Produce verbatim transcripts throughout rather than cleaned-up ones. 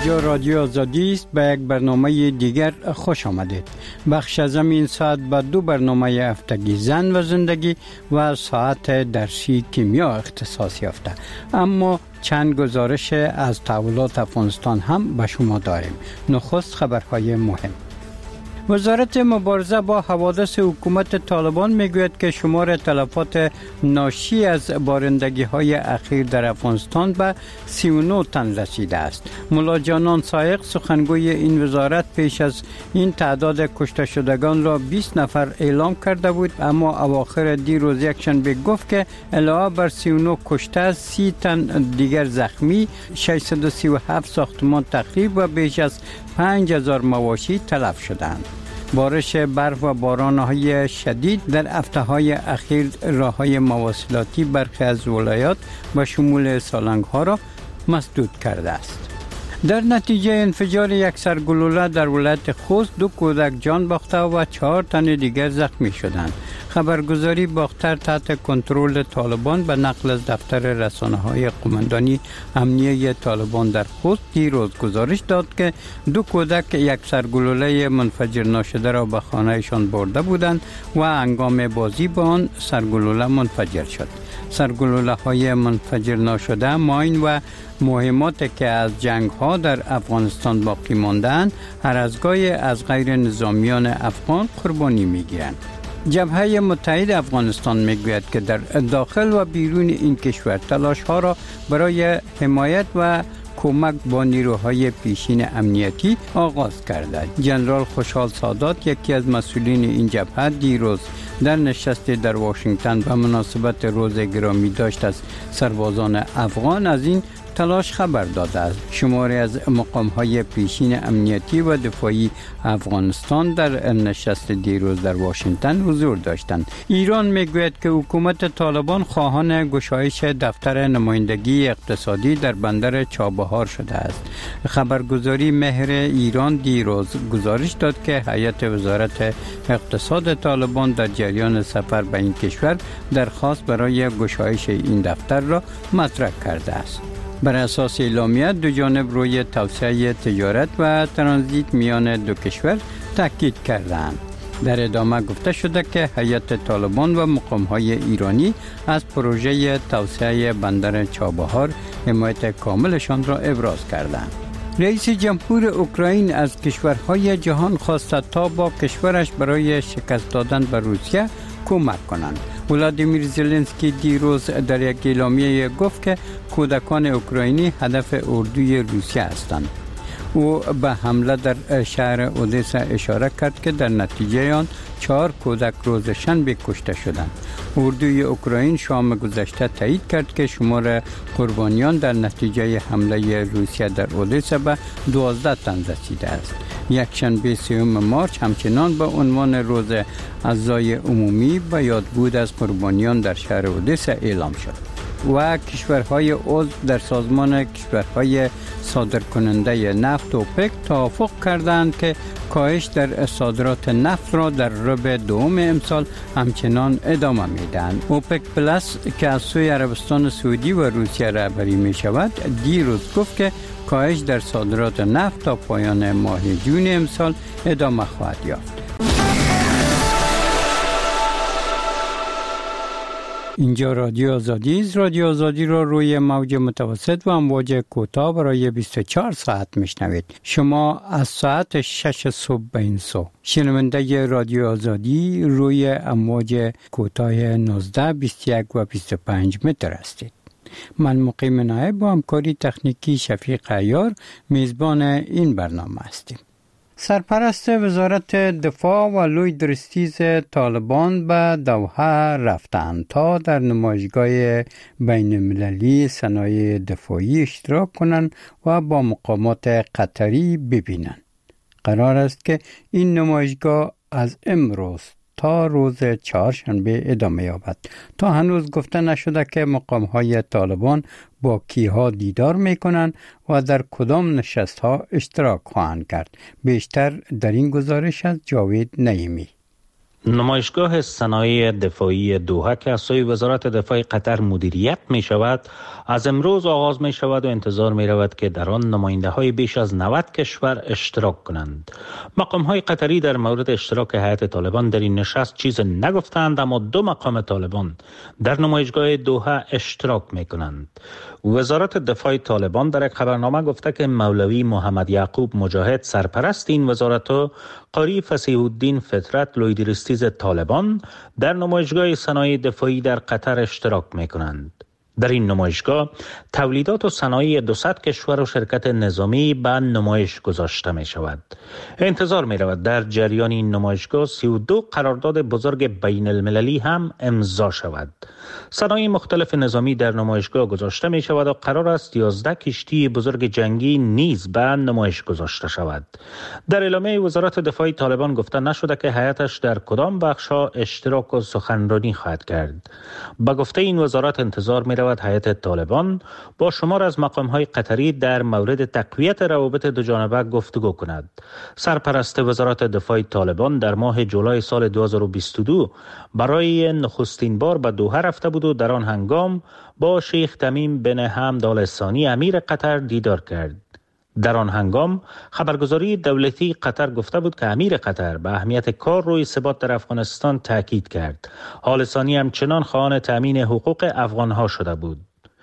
اینجا رادیو آزادی است. به یک برنامه دیگر خوش آمدید. بخش از این ساعت به دو برنامه هفتگی زن و زندگی و ساعت درسی کیمیا اختصاص یافته، اما چند گزارش از تحولات افغانستان هم به شما داریم. نخست خبرهای مهم. وزارت مبارزه با حوادث حکومت طالبان میگوید که شمار تلفات ناشی از بارندگی های اخیر در افغانستان به سی و نه تن رسیده است. ملا جانان سایق سخنگوی این وزارت پیش از این تعداد کشته شدگان را بیست نفر اعلام کرده بود، اما اواخر دیروز یکشنبه گفت که علاوه بر سی و نه کشته، سی تن دیگر زخمی، ششصد و سی و هفت ساختمان تخریب و بیش از پنج هزار مواشی تلف شدند. بارش برف و باران‌های شدید در هفته‌های اخیر راه‌های مواصلاتی برخی از ولایات و شمول سالنگ‌ها را مسدود کرده است. در نتیجه انفجار یک سرگلوله در ولایت خوست دو کودک جان باخته و چهار تن دیگر زخمی شدند. خبرگزاری باختر تحت کنترل طالبان به نقل از دفتر رسانه‌های قماندانی امنیه طالبان در خوست دیروز گزارش داد که دو کودک یک سرگلوله منفجر ناشده را به خانه‌شان برده بودند و هنگام بازی با آن سرگلوله منفجر شد. سرگلوله‌های منفجر ناشده ماین و مهماتی که از جنگ‌ها در افغانستان باقی مانده‌اند هر از گاهی از غیر نظامیان افغان قربانی می‌گیرند. جبهه متحد افغانستان میگوید که در داخل و بیرون این کشور تلاش‌ها را برای حمایت و کمک با نیروهای پیشین امنیتی آغاز کرده. جنرال خوشحال سادات، یکی از مسئولین این جبهه، دیروز در نشستی در واشنگتن به مناسبت روز گرامی داشت از سربازان افغان از این تلاش خبر داده است. شماری از مقام‌های پیشین امنیتی و دفاعی افغانستان در نشست دیروز در واشنگتن حضور داشتند. ایران میگوید که حکومت طالبان خواهان گشایش دفتر نمایندگی اقتصادی در بندر چابهار شده است. خبرگزاری مهر ایران دیروز گزارش داد که هیئت وزارت اقتصاد طالبان در جریان سفر به این کشور درخواست برای گشایش این دفتر را مطرح کرده است. بر اساس اعلامیه دو جانب روی توسعه تجارت و ترانزیت میان دو کشور تاکید کردند. در ادامه گفته شده که هیئت طالبان و مقام‌های ایرانی از پروژه توسعه بندر چابهار حمایت کاملشان را ابراز کردند. رئیس جمهور اوکراین از کشورهای جهان خواسته تا با کشورش برای شکست دادن به روسیه کمک کنند. ولادیمیر زلنسکی دیروز در یک اعلامیه گفت که کودکان اوکراینی هدف اردوی روسیه هستند. او به حمله در شهر اودسا اشاره کرد که در نتیجه آن چهار کودک روز شنبه کشته شدند. اردوی اوکراین شام گذشته تایید کرد که شمار قربانیان در نتیجه حمله روسیه در اودسا به دوازده تن رسیده است. یک شنبه سوم مارچ همچنان به عنوان روز عزای عمومی به یادبود از قربانیان در شهر اودسا اعلام شد. و کشورهای عضو در سازمان کشورهای صادرکننده نفت اوپک توافق کردند که کاهش در صادرات نفت را در ربع دوم امسال همچنان ادامه میدهند. اوپک پلاس که از سوی عربستان سعودی و روسیه رهبری می شود دیروز گفت که کاهش در صادرات نفت تا پایان ماه جون امسال ادامه خواهد یافت. اینجا رادیو آزادی است. رادیو آزادی را روی موج متوسط و امواج کوتاه برای بیست و چهار ساعت میشنوید. شما از ساعت شش صبح به این سو شنونده رادیو آزادی روی امواج کوتاه نوزده، بیست و یک و بیست و پنج متر هستید. من مقیم نایب با همکاری تکنیکی شفیق عیار میزبان این برنامه هستیم. سرپرست وزارت دفاع و لوی درستیز طالبان به دوحه رفتند تا در نمایشگاه بین المللی صنایع دفاعی اشتراک کنند و با مقامات قطری ببینند. قرار است که این نمایشگاه از امروز تا روز چهارشنبه ادامه یابد. تا هنوز گفته نشده که مقام‌های طالبان با کیها دیدار می‌کنند و در کدام نشست‌ها اشتراک خواهند کرد. بیشتر در این گزارش از جاوید نعیمی. نمایشگاه صنایع دفاعی دوحه که از سوی وزارت دفاع قطر مدیریت می شود از امروز آغاز می شود و انتظار می رود که در آن نماینده های بیش از نود کشور اشتراک کنند. مقام های قطری در مورد اشتراک هیئت طالبان در این نشست چیز نگفتند، اما دو مقام طالبان در نمایشگاه دوحه اشتراک می کنند. وزارت دفاع طالبان در یک خبرنامه گفته که مولوی محمد یعقوب مجاهد سرپرست این وزارت و قاری فصیح الدین فطرت لویدریستیز طالبان در نمایشگاه صنایع دفاعی در قطر اشتراک می کنند. در این نمایشگاه تولیدات و صنایع دوصد کشور و شرکت نظامی به نمایش گذاشته می شود. انتظار می رود در جریان این نمایشگاه سی و دو قرارداد بزرگ بین المللی هم امضا شود. صنایع مختلف نظامی در نمایشگاه گذاشته می شود و قرار است یازده کشتی بزرگ جنگی نیز به نمایش گذاشته شود. در اعلامیه وزارت دفاع طالبان گفته نشده که هیئتش در کدام بخش‌ها اشتراک و سخنرانی خواهد کرد. با گفته این وزارت انتظار می رود هیئت طالبان با شمار از مقام‌های قطری در مورد تقویت روابط دوجانبه گفتگو کند. سرپرست وزارت دفاع طالبان در ماه جولای سال دو هزار و بیست و دو برای نخستین بار به دوحه رفته بود و در آن هنگام با شیخ تمیم بن حمد آل ثانی امیر قطر دیدار کرد. در آن هنگام خبرگزاری دولتی قطر گفته بود که امیر قطر به اهمیت کار روی ثبات در افغانستان تاکید کرد. آل ثانی همچنان خواهان تامین حقوق افغانها شده بود.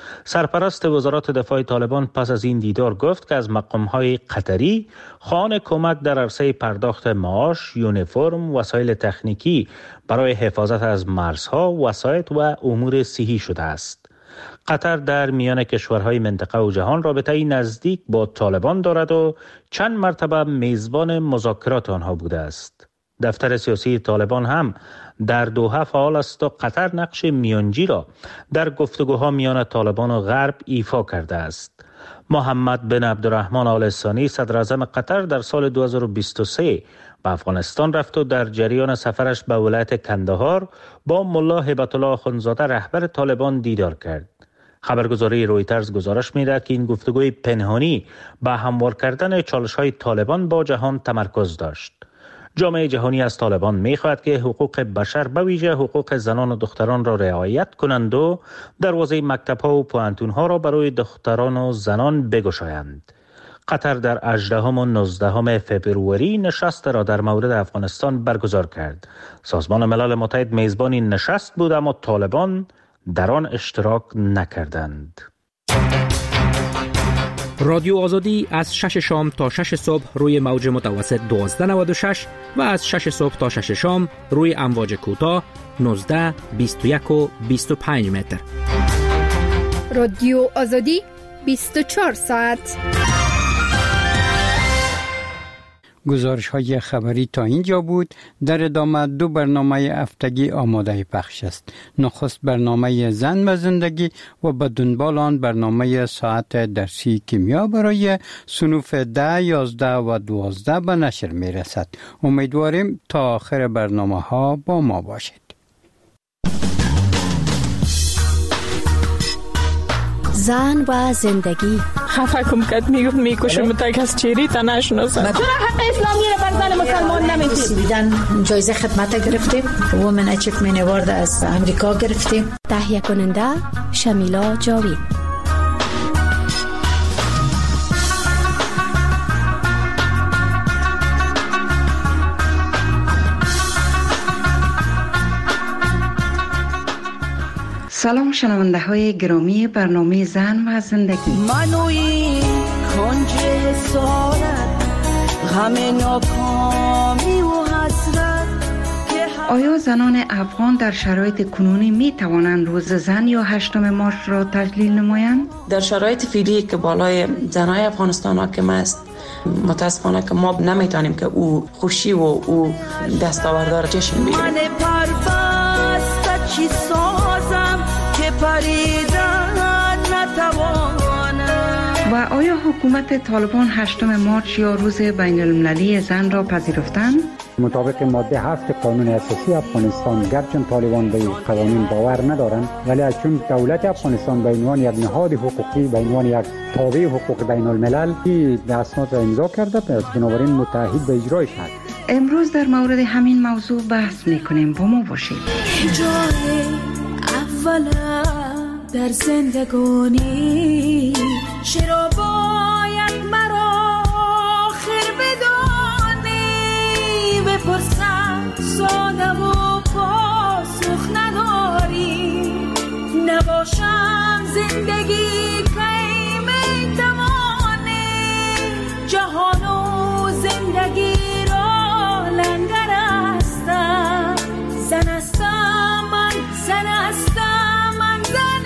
سرپرست وزارت دفاع طالبان پس از این دیدار گفت که از مقام‌های قطری خواهان کمک در عرصه پرداخت معاش، یونیفرم، وسایل تکنیکی برای حفاظت از مرزها، وسایط و امور صحی شده است. قطر در میان کشورهای منطقه و جهان رابطه‌ای نزدیک با طالبان دارد و چند مرتبه میزبان مذاکرات آنها بوده است. دفتر سیاسی طالبان هم در دوحه فعال است و قطر نقش میانجی را در گفتگوها میان طالبان و غرب ایفا کرده است. محمد بن عبدالرحمن آل ثانی صدر اعظم قطر در سال دو هزار و بیست و سه به افغانستان رفت و در جریان سفرش به ولایت کندهار با ملا هبت الله اخندزاده رهبر طالبان دیدار کرد. خبرگزاری رویترز گزارش می‌دهد که این گفتگوی پنهانی به هموار کردن چالش‌های طالبان با جهان تمرکز داشت. جامعه جهانی از طالبان می‌خواهد که حقوق بشر به ویژه حقوق زنان و دختران را رعایت کنند و دروازه مکتب‌ها و پوهنتون‌ها را برای دختران و زنان بگشایند. قطر در هجدهم و نوزدهم فبروری نشست را در مورد افغانستان برگزار کرد. سازمان ملل متحد میزبان این نشست بود، اما طالبان در آن اشتراک نکردند. رادیو آزادی از شش شام تا شش صبح روی موج متوسط دوازده نود و شش و از شش صبح تا شش شام روی امواج کوتاه نوزده، بیست و یک و بیست و پنج متر. رادیو آزادی بیست و چهار ساعت. گزارش های خبری تا اینجا بود. در ادامه دو برنامه هفتگی آماده پخش است. نخست برنامه زن و زندگی و به دنبال آن برنامه ساعت درسی کیمیا برای صنوف ده، یازده و دوازده به نشر می رسد. امیدواریم تا آخر برنامه ها با ما باشید. زن و زندگی. خفه کم کد میگفت میکشم متک از چیری تا نشناسم. چرا حق اسلامی رو بر زن مسلمان نمیدید؟ دیدن جایزه خدمت گرفتیم. وومن اچیومنت اوارد از امریکا گرفتیم. تهیه کننده شمیلا جاوید. سلام شنونده های گرامی برنامه زن و زندگی. منوی کنج سارت غم ناکامی و حسرت. آیا زنان افغان در شرایط کنونی می توانند روز زن یا هشتم مارچ را تجلیل نمایند؟ در شرایط فعلی که بالای زنای افغانستان حاکم است، متاسفانه که ما نمیتونیم که او خوشی و او دستاوردار جشن بگیریم. من پربست چی سازم که پریدن نتوانم. و آیا حکومت طالبان هشتم مارچ یا روز بین المللی زن را پذیرفتند؟ مطابق ماده هفت قانون اساسی افغانستان، گرچه طالبان به قوانین باور ندارند، ولی چون دولت افغانستان به عنوان یک نهاد حقوقی، به عنوان یک تابع حقوق بین الملل این اسناد را امضا کرده، پس بنابراین متعهد به اجرایش است امروز در مورد همین موضوع بحث میکنیم. با ما باشید. جای اولم در زندگانی چرا باید مرا آخر بدانی؟ بپرسم ساده و پاسخ نداری. نباشم زندگی کی میتوانی جهان و زندگی را لنگر هستم. زن هستم من، زن هستم من، زن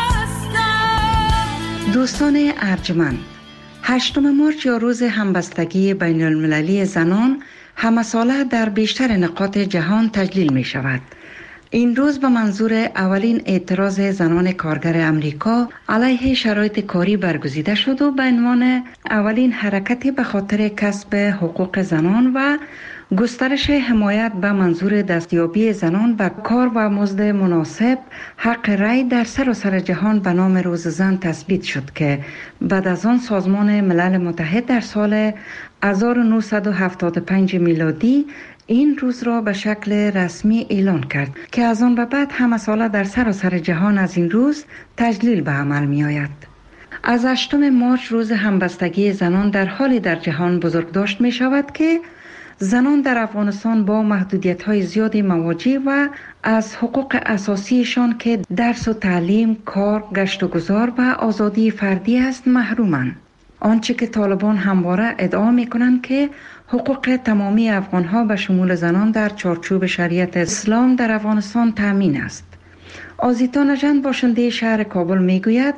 هستم. دوستان ارجمند، هشتم مارچ یا روز همبستگی بین المللی زنان همه ساله در بیشتر نقاط جهان تجلیل می شود. این روز به منظور اولین اعتراض زنان کارگر امریکا علیه شرایط کاری برگزیده شد و به عنوان اولین حرکتی به خاطر کسب حقوق زنان و گسترش حمایت به منظور دستیابی زنان به کار و مزد مناسب حق رأی در سراسر جهان به نام روز زن تثبیت شد که بعد از آن سازمان ملل متحد در سال هزار و نهصد و هفتاد و پنج میلادی این روز را به شکل رسمی اعلان کرد که از آن به بعد همه ساله در سراسر جهان از این روز تجلیل به عمل می آید. از هشتم مارچ روز همبستگی زنان در حالی در جهان بزرگداشت می شود که زنان در افغانستان با محدودیت‌های زیادی مواجه و از حقوق اساسیشان که درس و تعلیم، کار، گشت و گذار و آزادی فردی است محرومند. آنچه که طالبان همواره ادعا می‌کنند که حقوق تمامی افغان‌ها به شمول زنان در چارچوب شریعت اسلام در افغانستان تامین است. آزیتا نژند باشنده شهر کابل می‌گوید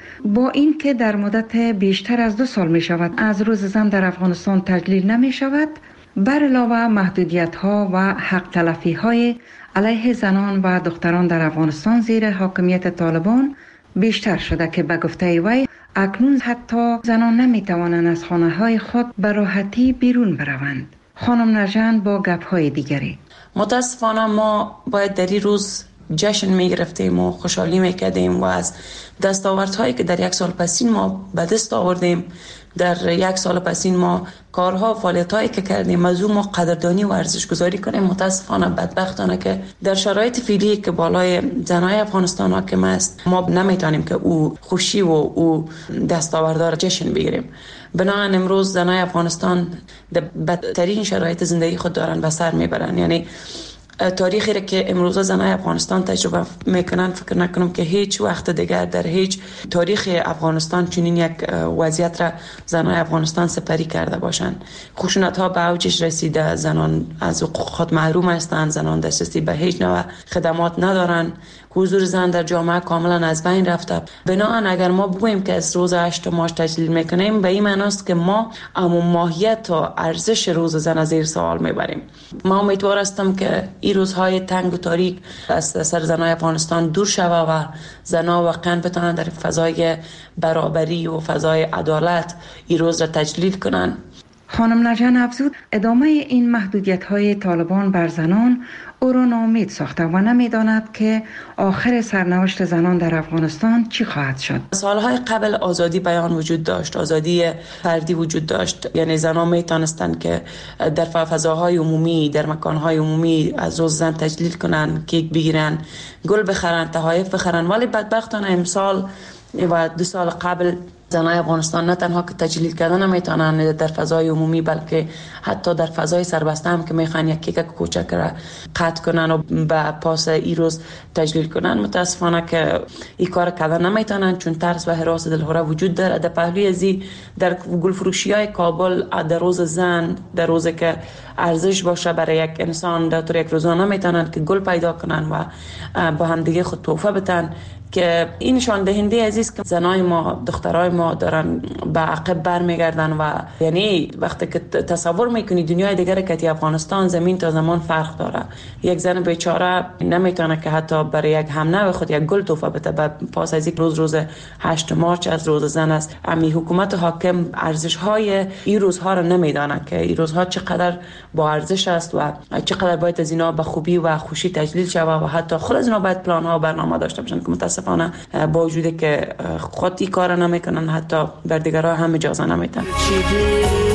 با این که در مدت بیشتر از دو سال می‌شود از روز زن در افغانستان تجلیل نمی‌شود، بر علاوه محدودیت‌ها و حق تلفی‌های علیه زنان و دختران در افغانستان زیر حاکمیت طالبان بیشتر شده که به گفته وی اکنون حتی زنان نمی‌توانند از خانه‌های خود به راحتی بیرون بروند. خانم نژند با گپ‌های دیگری: متاسفانه ما باید در این روز جشن می‌گرفتیم و خوشحالی می‌کردیم و از دستاوردهایی که در یک سال پسین ما به دست آوردیم، در یک سال پسین ما کارها و فعالیتایی که کردیم از اون ما قدردانی و ارزش گذاری کنیم. متاسفانه بدبختانه که در شرایط فعلی که بالای زنای افغانستان حاکم است ما نمیتونیم که او خوشی و او دستاوردها را جشن بگیریم. بنابراین امروز زنای افغانستان در بدترین شرایط زندگی خود دارن و سر میبرن. یعنی تاریخی را که امروز زنای افغانستان تجربه میکنن فکر نکنم که هیچ وقت دیگر در هیچ تاریخ افغانستان چنین یک وضعیت را زنای افغانستان سپری کرده باشند. خشونت ها به اوجش رسیده، زنان از حقوق خود محروم هستند، زنان دسترسی به هیچ نوع خدمات ندارند، حضور زن در جامعه کاملا از بین رفته. بنابراین اگر ما بگوییم که از روز هشتم مارچ تجلیل میکنیم به این معنی است که ما اما ماهیت و ارزش روز زن از زیر سوال میبریم. ما امیدوار هستم که این روزهای تنگ و تاریک از سر زنای افغانستان دور شود و زنها واقعا بتوانند در فضای برابری و فضای عدالت این روز را تجلیل کنند. خانم نژند افزود ادامه این محدودیت‌های طالبان بر زنان او را ناامید ساخته و نمی‌داند که آخر سرنوشت زنان در افغانستان چی خواهد شد. سالهای قبل آزادی بیان وجود داشت، آزادی فردی وجود داشت. یعنی زنان می‌توانستند که در فضاهای عمومی، در مکانهای عمومی از روز زن تجلیل کنند، کیک بگیرن، گل بخرن، تحایف بخرن. ولی بدبختانه امسال و دو سال قبل زنای افغانستان نه تنها که تجلیل کردن نمیتونن در فضای عمومی بلکه حتی در فضای سربسته هم که میخوان یک کیک کوچک را قطع کنن و به پاس این روز تجلیل کنن، متاسفانه که این کار کردن نمیتونن چون ترس و هراس دلهوره وجود داره. در پهلوی ازی در گلفروشی های کابل در روز زن، در روزی که ارزش باشه برای یک انسان، در طور یک روزانه میتونن که گل پیدا کنن و با هم دیگه خود تحفه بدن که این نشان دهنده عزیز که زنای ما، دخترای ما دارن به عقب برمیگردن و یعنی وقتی که تصور میکنی دنیای دیگر که افغانستان زمین تا زمان فرق داره. یک زن بیچاره نمیتونه که حتی برای یک همنوع خود یک گل تحفه بده. بعد پاس از یک روز روز هشتم مارچ از روز زن است. امی حکومت حاکم ارزش های این روزها رو نمیدونه که این روزها چقدر با ارزش است و چقدر باید از اینا به خوبی و خوشی تجلیل شود و حتی خود از اینا باید پلان ها و برنامه داشته باشن که متاسفانه با وجود که خود این کار نمیکنن حتی بر دیگرها هم اجازه نمیدن.